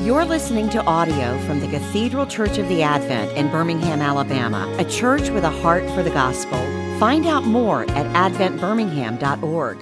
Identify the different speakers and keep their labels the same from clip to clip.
Speaker 1: You're listening to audio from the Cathedral Church of the Advent in Birmingham, Alabama, a church with a heart for the gospel. Find out more at adventbirmingham.org.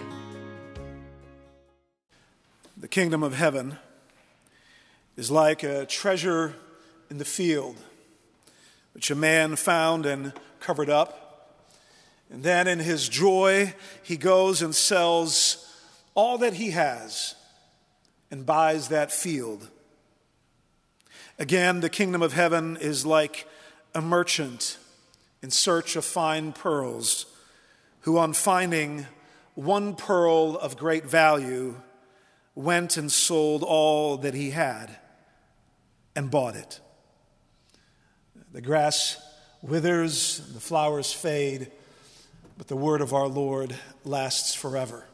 Speaker 2: The kingdom of heaven is like a treasure in the field, which a man found and covered up. And then in his joy, he goes and sells all that he has and buys that field. Again, the kingdom of heaven is like a merchant in search of fine pearls, who on finding one pearl of great value, went and sold all that he had and bought it. The grass withers, the flowers fade, but the word of our Lord lasts forever.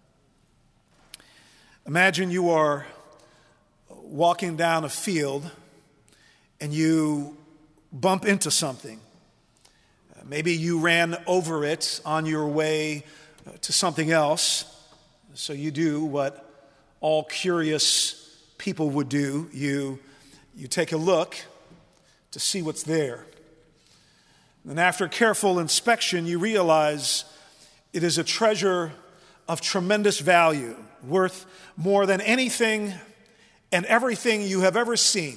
Speaker 2: Imagine you are walking down a field and you bump into something. Maybe you ran over it on your way to something else. So you do what all curious people would do. You take a look to see what's there. And after careful inspection, you realize it is a treasure of tremendous value, worth more than anything and everything you have ever seen.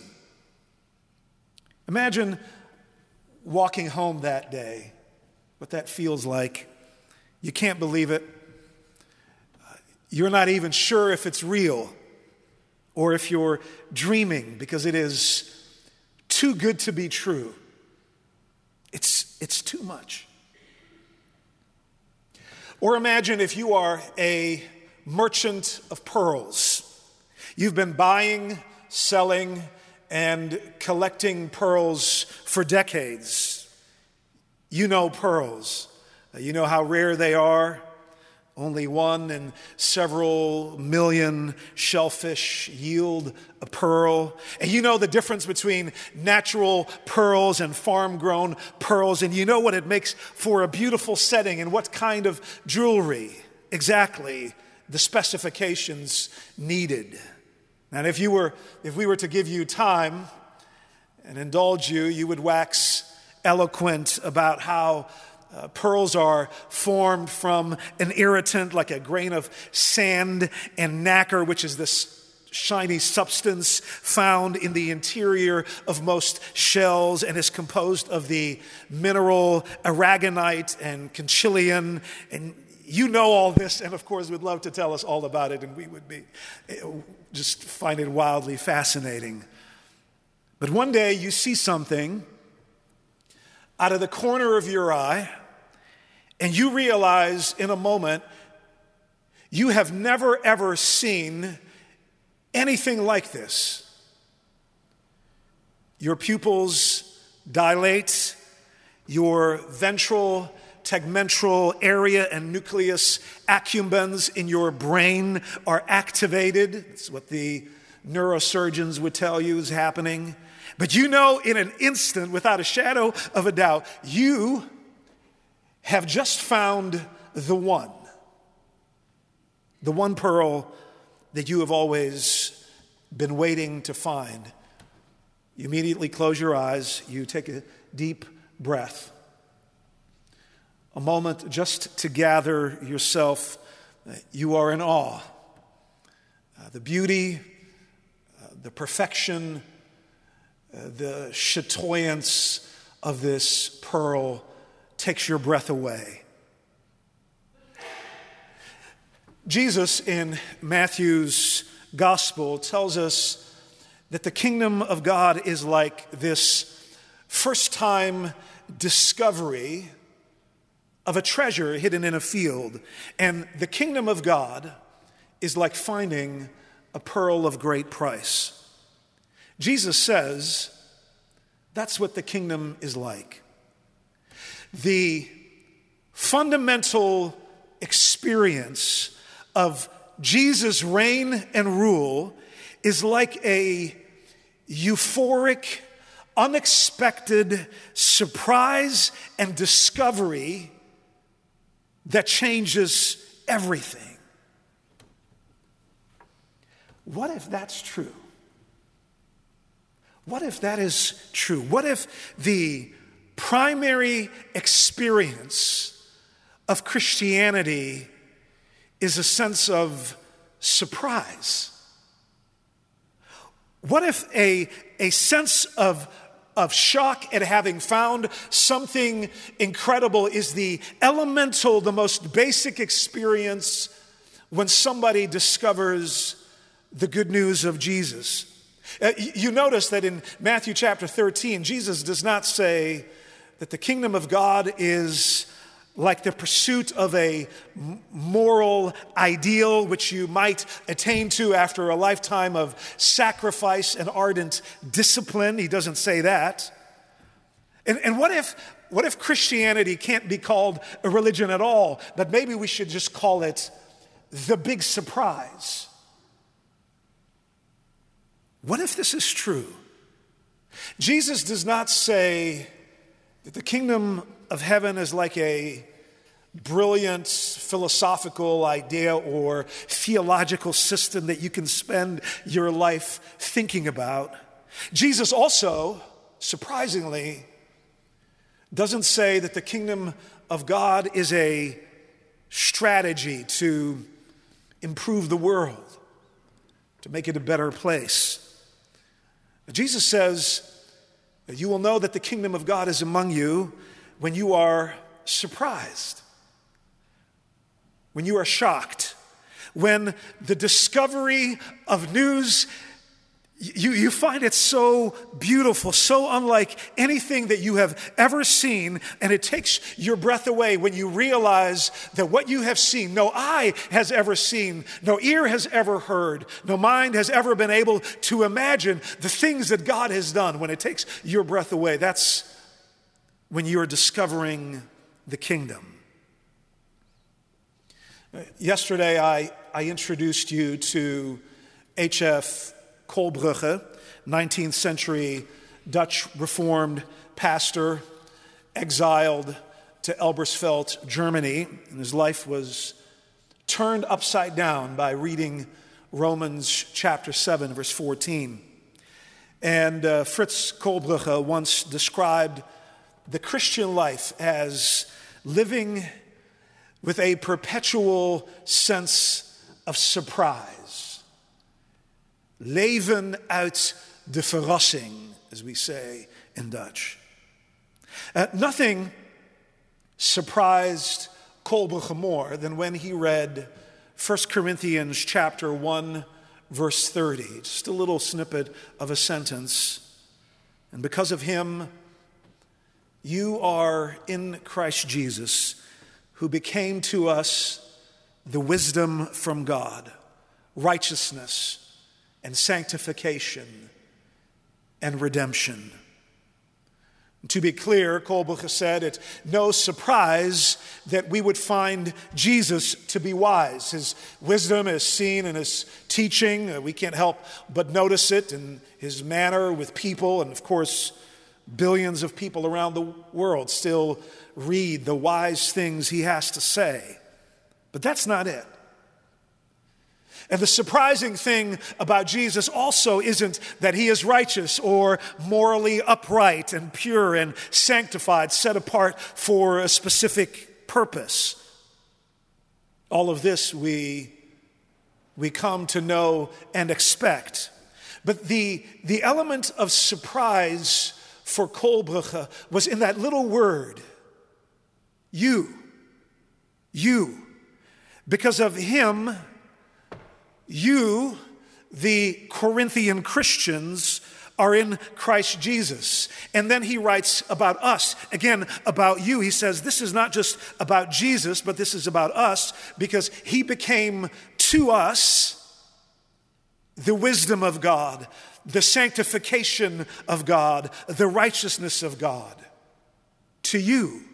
Speaker 2: Imagine walking home that day, what that feels like. You can't believe it. You're not even sure if it's real or if you're dreaming, because it is too good to be true. It's too much. Or imagine if you are a merchant of pearls. You've been buying, selling, and collecting pearls for decades. You know pearls. You know how rare they are. Only one in several million shellfish yield a pearl. And you know the difference between natural pearls and farm-grown pearls. And you know what it makes for a beautiful setting and what kind of jewelry exactly the specifications needed. And if we were to give you time and indulge you, you would wax eloquent about how pearls are formed from an irritant like a grain of sand and nacre, which is this shiny substance found in the interior of most shells and is composed of the mineral aragonite and conchilian. And you know all this, and of course would love to tell us all about it, and we would just find it wildly fascinating. But one day you see something out of the corner of your eye, and you realize in a moment you have never ever seen anything like this. Your pupils dilate, your ventral tegmentral area and nucleus accumbens in your brain are activated. That's what the neurosurgeons would tell you is happening. But you know in an instant, without a shadow of a doubt, you have just found the one pearl that you have always been waiting to find. You immediately close your eyes, you take a deep breath. A moment just to gather yourself. You are in awe. The beauty, the perfection, the chatoyance of this pearl takes your breath away. Jesus in Matthew's gospel tells us that the kingdom of God is like this first-time discovery of a treasure hidden in a field. And the kingdom of God is like finding a pearl of great price. Jesus says that's what the kingdom is like. The fundamental experience of Jesus' reign and rule is like a euphoric, unexpected surprise and discovery that changes everything. What if that's true? What if that is true? What if the primary experience of Christianity is a sense of surprise? What if a sense of shock at having found something incredible is the elemental, the most basic experience when somebody discovers the good news of Jesus? You notice that in Matthew chapter 13, Jesus does not say that the kingdom of God is like the pursuit of a moral ideal which you might attain to after a lifetime of sacrifice and ardent discipline. He doesn't say that. And what if Christianity can't be called a religion at all, but maybe we should just call it the big surprise? What if this is true? Jesus does not say that the kingdom of heaven is like a brilliant philosophical idea or theological system that you can spend your life thinking about. Jesus also, surprisingly, doesn't say that the kingdom of God is a strategy to improve the world, to make it a better place. Jesus says that you will know that the kingdom of God is among you when you are surprised, when you are shocked, when the discovery of news, you find it so beautiful, so unlike anything that you have ever seen, and it takes your breath away when you realize that what you have seen, no eye has ever seen, no ear has ever heard, no mind has ever been able to imagine the things that God has done. When it takes your breath away, that's when you're discovering the kingdom. Yesterday, I introduced you to H.F. Kolbrugge, 19th century Dutch Reformed pastor, exiled to Elbersveld, Germany, and his life was turned upside down by reading Romans chapter 7, verse 14. And Fritz Kolbrugge once described the Christian life as living with a perpetual sense of surprise. Leven uit de verrassing, as we say in Dutch. Nothing surprised Kolbrugge more than when he read 1 Corinthians chapter 1, verse 30. Just a little snippet of a sentence. And because of him, you are in Christ Jesus, who became to us the wisdom from God, righteousness and sanctification and redemption. To be clear, Kolbrugge said, it's no surprise that we would find Jesus to be wise. His wisdom is seen in his teaching. We can't help but notice it in his manner with people. And of course, billions of people around the world still read the wise things he has to say. But that's not it. And the surprising thing about Jesus also isn't that he is righteous or morally upright and pure and sanctified, set apart for a specific purpose. All of this we come to know and expect. But the element of surprise for Kolbrugge was in that little word, you. Because of him, you, the Corinthian Christians, are in Christ Jesus. And then he writes about us, again, about you. He says, this is not just about Jesus, but this is about us, because he became to us the wisdom of God, the sanctification of God, the righteousness of God. To you.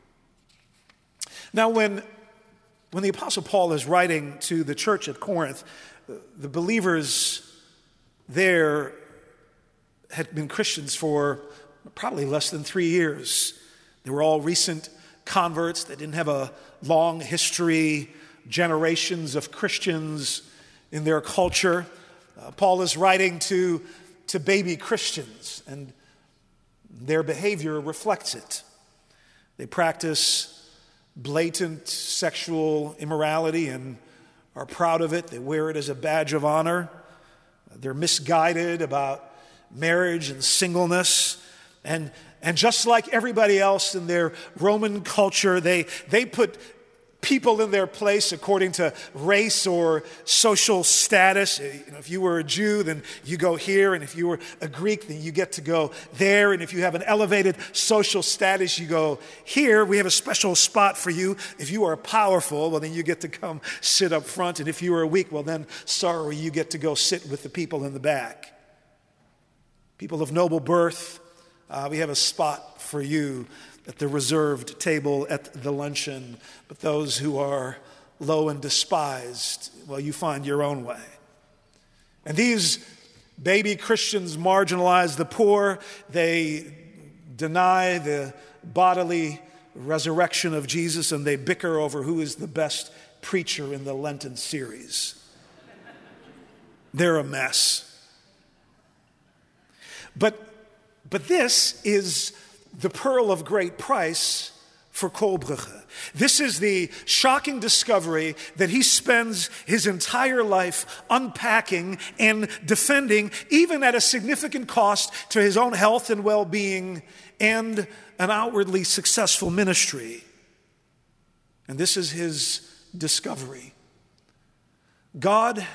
Speaker 2: Now, when the Apostle Paul is writing to the church at Corinth, the believers there had been Christians for probably less than 3 years. They were all recent converts. They didn't have a long history, generations of Christians in their culture. Paul is writing to to baby Christians, and their behavior reflects it. They practice blatant sexual immorality and are proud of it. They wear it as a badge of honor. They're misguided about marriage and singleness. And just like everybody else in their Roman culture, they put people in their place according to race or social status. If you were a Jew, then you go here, and if you were a Greek, then you get to go there, and if you have an elevated social status, you go here. We have a special spot for you. If you are powerful, well, then you get to come sit up front, and if you are weak, well, then sorry, you get to go sit with the people in the back. People of noble birth, we have a spot for you at the reserved table at the luncheon. But those who are low and despised, well, you find your own way. And these baby Christians marginalize the poor. They deny the bodily resurrection of Jesus, and they bicker over who is the best preacher in the Lenten series. They're a mess. But this is the pearl of great price for Kolbrugge. This is the shocking discovery that he spends his entire life unpacking and defending, even at a significant cost to his own health and well-being and an outwardly successful ministry. And this is his discovery. God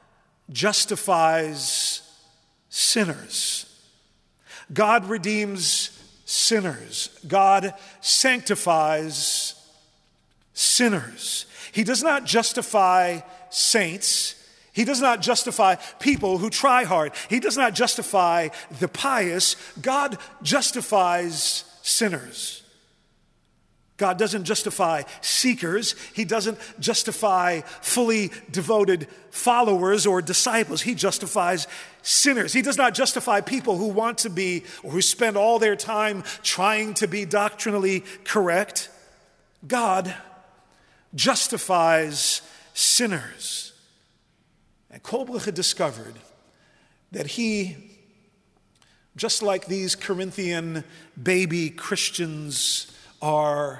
Speaker 2: justifies sinners. God redeems sinners. God sanctifies sinners. He does not justify saints. He does not justify people who try hard. He does not justify the pious. God justifies sinners. God doesn't justify seekers. He doesn't justify fully devoted followers or disciples. He justifies sinners. He does not justify people who want to be or who spend all their time trying to be doctrinally correct. God justifies sinners. And Kolbrugge discovered that he, just like these Corinthian baby Christians, are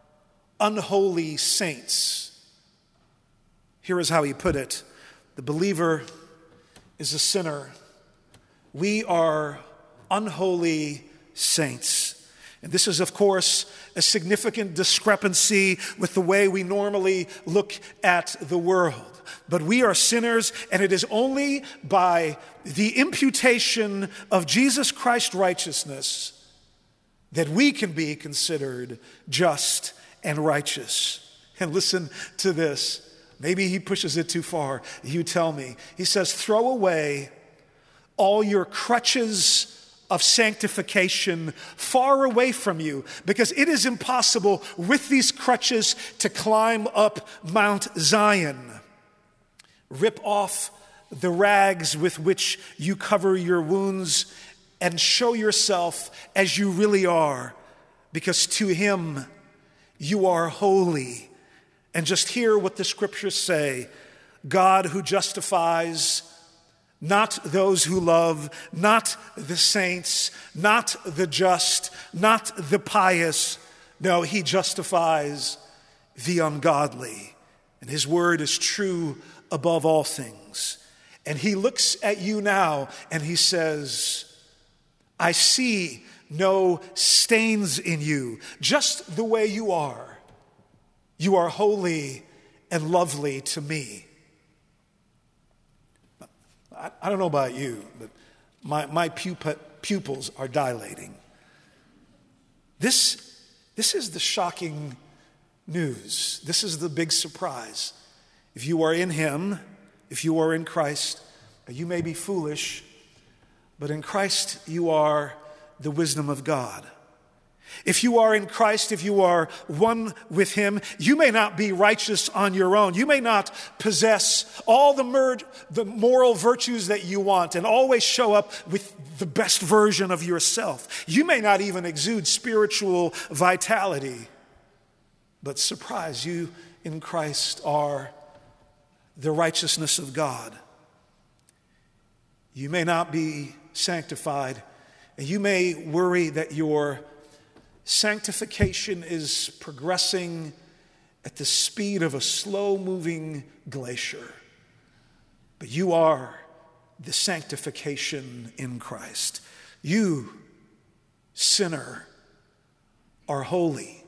Speaker 2: unholy saints. Here is how he put it. The believer is a sinner. We are unholy saints. And this is, of course, a significant discrepancy with the way we normally look at the world. But we are sinners, and it is only by the imputation of Jesus Christ's righteousness that we can be considered just and righteous. And listen to this. Maybe he pushes it too far. You tell me. He says, throw away all your crutches of sanctification far away from you, because it is impossible with these crutches to climb up Mount Zion. Rip off the rags with which you cover your wounds and show yourself as you really are, because to him you are holy. And just hear what the scriptures say. God who justifies not those who love, not the saints, not the just, not the pious. No, he justifies the ungodly. And his word is true above all things. And he looks at you now and he says, I see no stains in you, just the way you are. You are holy and lovely to me. I don't know about you, but my pupils are dilating. This is the shocking news. This is the big surprise. If you are in him, if you are in Christ, you may be foolish, but in Christ you are the wisdom of God. If you are in Christ, if you are one with him, you may not be righteous on your own. You may not possess all the moral virtues that you want and always show up with the best version of yourself. You may not even exude spiritual vitality. But surprise, you in Christ are the righteousness of God. You may not be sanctified. And you may worry that your sanctification is progressing at the speed of a slow-moving glacier. But you are the sanctification in Christ. You, sinner, are holy.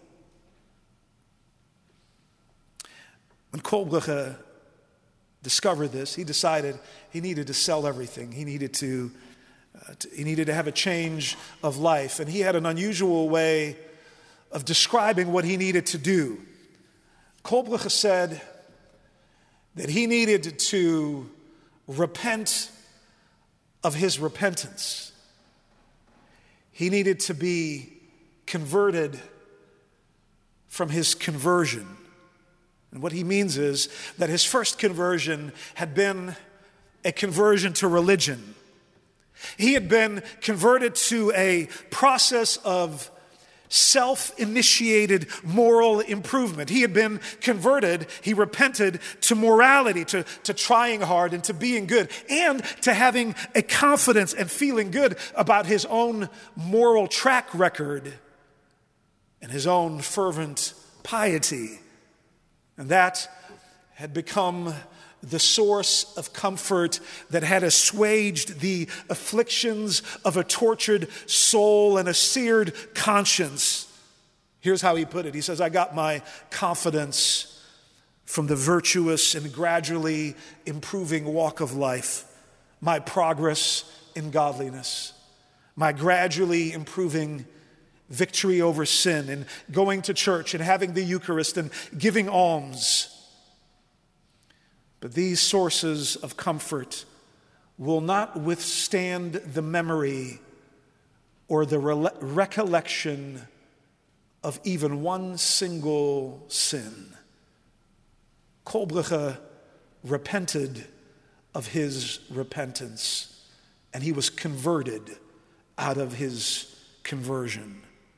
Speaker 2: When Kolbrugge discovered this, he decided he needed to sell everything. He needed to have a change of life. And he had an unusual way of describing what he needed to do. Kolbrugge said that he needed to repent of his repentance. He needed to be converted from his conversion. And what he means is that his first conversion had been a conversion to religion. He had been converted to a process of self-initiated moral improvement. He had been converted, he repented to morality, to trying hard and to being good, and to having a confidence and feeling good about his own moral track record and his own fervent piety. And that had become the source of comfort that had assuaged the afflictions of a tortured soul and a seared conscience. Here's how he put it. He says, I got my confidence from the virtuous and gradually improving walk of life, my progress in godliness, my gradually improving victory over sin, and going to church and having the Eucharist and giving alms. But these sources of comfort will not withstand the memory or the recollection of even one single sin. Kolbrugge repented of his repentance, and he was converted out of his conversion.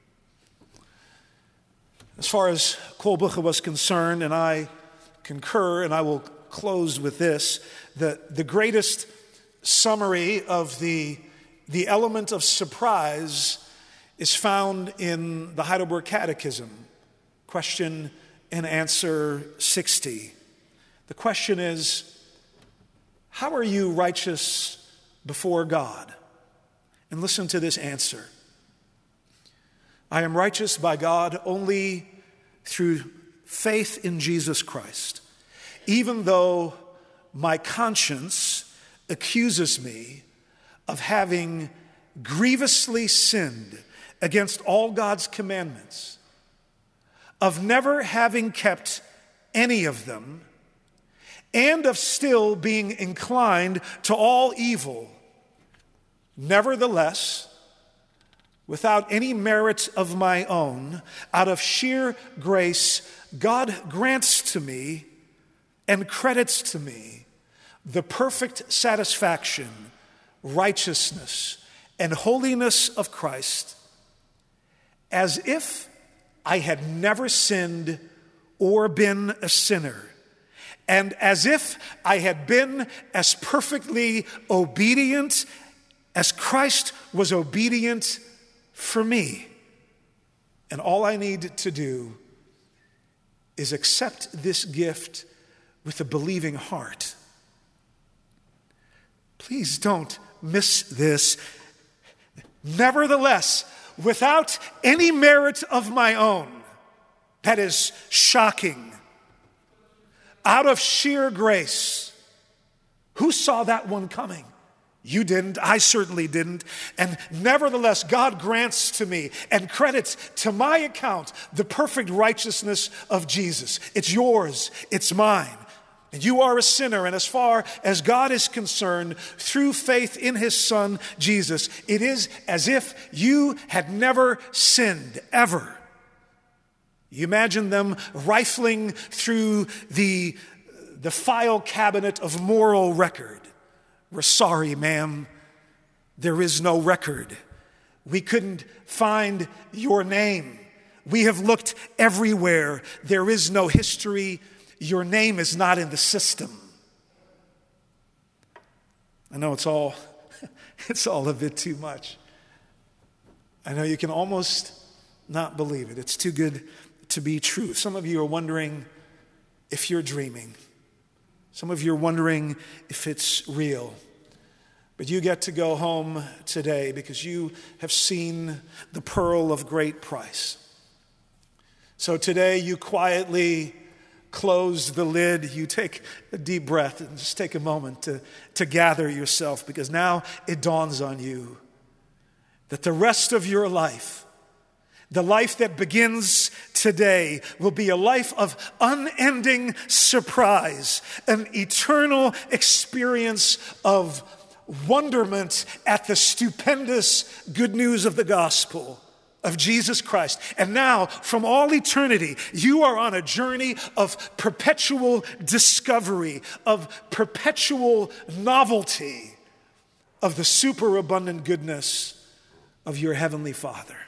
Speaker 2: As far as Kolbrugge was concerned, and I concur, and I will close with this, the greatest summary of the element of surprise is found in the Heidelberg Catechism, question and answer 60. The question is, how are you righteous before God? And listen to this answer. I am righteous by God only through faith in Jesus Christ, even though my conscience accuses me of having grievously sinned against all God's commandments, of never having kept any of them, and of still being inclined to all evil. Nevertheless, without any merit of my own, out of sheer grace, God grants to me and credits to me the perfect satisfaction, righteousness, and holiness of Christ, as if I had never sinned or been a sinner, and as if I had been as perfectly obedient as Christ was obedient for me. And all I need to do is accept this gift with a believing heart. Please don't miss this. Nevertheless, without any merit of my own, that is shocking, out of sheer grace. Who saw that one coming? You didn't. I certainly didn't. And nevertheless, God grants to me and credits to my account the perfect righteousness of Jesus. It's yours. It's mine. And you are a sinner. And as far as God is concerned, through faith in his Son, Jesus, it is as if you had never sinned, ever. You imagine them rifling through the file cabinet of moral record. We're sorry, ma'am. There is no record. We couldn't find your name. We have looked everywhere. There is no history. Your name is not in the system. I know it's all It's all a bit too much. I know you can almost not believe it. It's too good to be true. Some of you are wondering if you're dreaming. Some of you are wondering if it's real. But you get to go home today because you have seen the pearl of great price. So today you quietly close the lid. You take a deep breath and just take a moment to gather yourself, because now it dawns on you that the rest of your life, the life that begins today, will be a life of unending surprise, an eternal experience of wonderment at the stupendous good news of the gospel of Jesus Christ. And now, from all eternity, you are on a journey of perpetual discovery, of perpetual novelty of the superabundant goodness of your heavenly Father.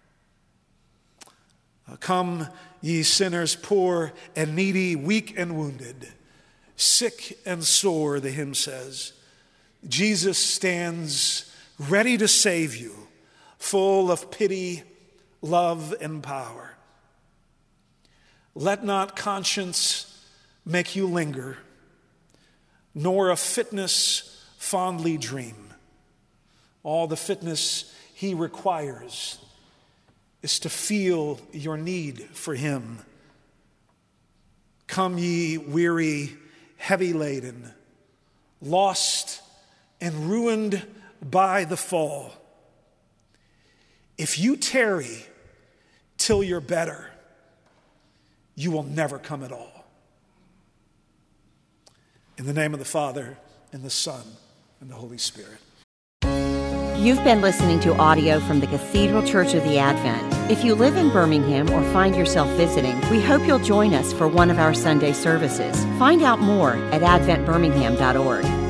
Speaker 2: Come, ye sinners, poor and needy, weak and wounded, sick and sore, the hymn says. Jesus stands ready to save you, full of pity, love, and power. Let not conscience make you linger, nor a fitness fondly dream. All the fitness he requires is to feel your need for him. Come, ye weary, heavy laden, lost and ruined by the fall. If you tarry till you're better, you will never come at all. In the name of the Father, and the Son, and the Holy Spirit.
Speaker 1: You've been listening to audio from the Cathedral Church of the Advent. If you live in Birmingham or find yourself visiting, we hope you'll join us for one of our Sunday services. Find out more at adventbirmingham.org.